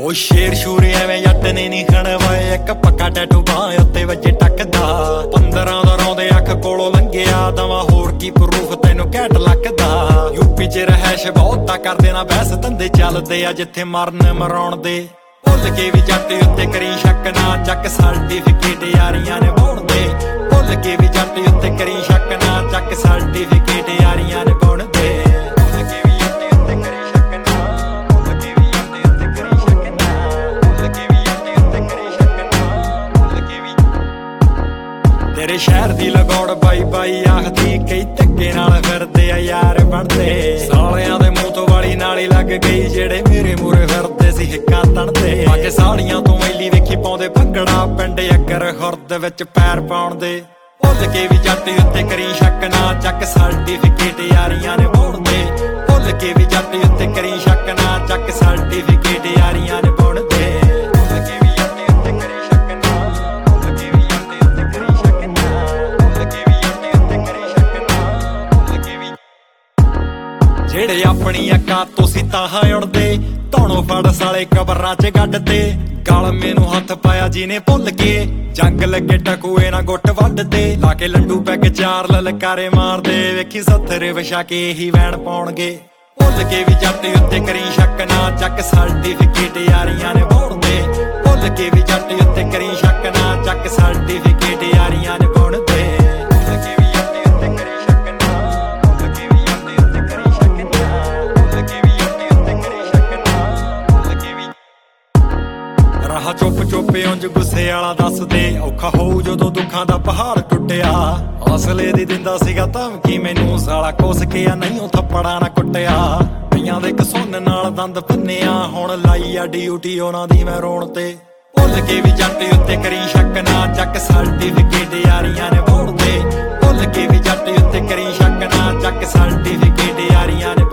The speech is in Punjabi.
ਉਹ ਸ਼ੇਰ ਸ਼ੂਰ ਐਵੇਂ ਜੱਟ ਨੇ ਨੀ ਖਣਵਾਏ, ਇੱਕ ਪੱਕਾ ਟੈਟੂ ਬਾਹ ਉੱਤੇ ਵੱਜੇ ਟੱਕਦਾ। 15 ਦਾ ਰੌਂਦੇ ਅੱਖ ਕੋਲੋਂ ਲੰਘਿਆ, ਦਵਾ ਹੋਰ ਕੀ ਪ੍ਰੂਫ ਤੈਨੂੰ ਘੈਂਟ ਲੱਗਦਾ। ਯੂਪੀ ਚ ਰਹਿਸ਼ ਬਹੁਤਾ ਕਰਦੇ ਨਾ ਬਹਿਸ, ਧੰਦੇ ਚੱਲਦੇ ਆ ਜਿੱਥੇ ਮਰਨ ਮਰਾਉਣ ਦੇ। ਭੁੱਲ ਕੇ ਵੀ ਜੱਟ ਉੱਤੇ ਕਰੀ ਸ਼ੱਕ ਨਾ, ਚੱਕ ਸਰਟੀਫਿਕੇਟ ਯਾਰੀਆਂ ਨੇ ਬੋਣ ਦੇ। ਭੁੱਲ ਕੇ ਵੀ ਜੱਟ ਉੱਤੇ ਕਰੀ ਸ਼ੱਕ ਨਾ, ਚੱਕ ਸਰਟੀਫਿਕੇਟ ਯਾਰੀਆਂ ਨੇ ਬੋਣ ਦੇ। ਤੇਰੇ ਸ਼ਹਿਰ ਦੀ ਲਗੌੜ ਬਾਈ ਬਾਈ ਆਖਦੀ, ਕਈ ਧੱਕੇ ਨਾਲ ਫਿਰਦੇ ਆ ਯਾਰ ਬਣਦੇ। ਸਾਲਿਆਂ ਦੇ ਮੂੰਹ ਤੋਂ ਵਾਲੀ ਨਾਲ ਹੀ ਲੱਗ ਗਈ, ਜਿਹੜੇ ਮੇਰੇ ਮੂਰੇ ਫਿਰਦੇ ਸੀ ਹਿੱਕਾਂ ਤਣਦੇ। ਬਾਕੀ ਸਾਲੀਆਂ ਤੋਂ ਮੈਲੀ ਵੇਖੀ ਪਾਉਂਦੇ ਭੰਗੜਾ, ਪਿੰਡ ਅਗਰ ਖੁਰਦ ਵਿੱਚ ਪੈਰ ਪਾਉਣ ਦੇ। ਭੁੱਲ ਕੇ ਵੀ ਜੱਟ ਉੱਤੇ ਕਰੀ ਸ਼ੱਕ ਨਾ, ਚੱਕ ਸਰਟੀਫਿਕੇਟ ਯਾਰੀਆਂ ਨੇ ਬੋਣ ਦੇ। ਭੁੱਲ ਕੇ ਵੀ ਜੱਟ ਉੱਤੇ ਕਰੀ ਸ਼ੱਕ ਨਾ, ਚੱਕ ਸਰਟੀਫਿਕੇਟ ਯਾਰੀਆਂ ਨੇ ਬੋਣ ਦੇ। ਜਿਹੜੇ ਆਪਣੀ ਅੱਖਾਂ ਤੋਂ ਸੀ ਤਾਹਾਂ ਉੜਦੇ, ਧੌਣੋਂ ਫੜ ਸਾਲੇ ਕਬਰਾਂ ਚ ਗੱਡਦੇ। ਗਲ ਮੈਨੂੰ ਹੱਥ ਪਾਇਆ ਜਿਹਨੇ ਭੁੱਲ ਕੇ, ਜੰਗ ਲੱਗੇ ਟਕੂਏ ਨਾ ਗੁੱਟ ਵੱਢਦੇ। ਲਾ ਕੇ ਲੰਡੂ ਪੈਗ ਚਾਰ ਲਲਕਾਰੇ ਮਾਰਦੇ, ਵੇਖੀ ਸੱਥਰੇ ਵਿਛਾ ਕੇ ਇਹੀ ਵੈਣ ਪਾਉਣਗੇ। ਭੁੱਲ ਕੇ ਵੀ ਜੱਟ ਉੱਤੇ ਕਰੀ ਸ਼ੱਕ ਨਾ, ਚੱਕ ਸਰਟੀਫਿਕੇਟ ਯਾਰੀਆਂ ਨੇ ਬੋਣ ਦੇ। ਭੁੱਲ ਕੇ ਵੀ ਜੱਟ ਉੱਤੇ ਕਰੀ ਸ਼ੱਕ ਨਾ, ਚੱਕ ਸਰਟੀਫਿਕੇਟ ਯਾਰੀਆਂ ਨੇ ਬੋਣ ਦੇ। ਰਾਹ ਚੁੱਪ ਚੁੱਪੇ ਉਂਝ ਗੁੱਸੇ ਵਾਲਾ ਦੱਸਦੇ, ਔਖਾ ਹੋਊ ਜਦੋਂ ਦੁੱਖਾਂ ਦਾ ਪਹਾੜ ਟੁੱਟਿਆ। ਹੌਸਲੇ ਦੀ ਦਿੰਦਾ ਸੀਗਾ ਧਮਕੀ ਮੈਨੂੰ, ਸਾਲਾ ਕੋਸ ਕੇ ਆ ਨਹੀਂ ਉਹ ਥੱਪੜਾ ਨਾ ਕੁੱਟਿਆ। ਪਈਆਂ ਦੇ ਕਸੁੰਨ ਨਾਲ ਦੰਦ ਭੰਨਿਆ, ਹੁਣ ਲਾਈ ਆ ਡਿਊਟੀ ਉਹਨਾਂ ਦੀ ਮੈਂ ਰੋਣ ਤੇ। ਭੁੱਲ ਕੇ ਵੀ ਜੱਟ ਉੱਤੇ ਕਰੀ ਸ਼ੱਕ ਨਾ, ਚੱਕ ਸਰਟੀਫਿਕੇਟ ਯਾਰੀਆਂ ਨੇ ਬੋਣ ਦੇ। ਭੁੱਲ ਕੇ ਵੀ ਜੱਟ ਉੱਤੇ ਕਰੀ ਸ਼ੱਕ ਨਾ, ਚੱਕ ਸਰਟੀਫਿਕੇਟ ਯਾਰੀਆਂ ਨੇ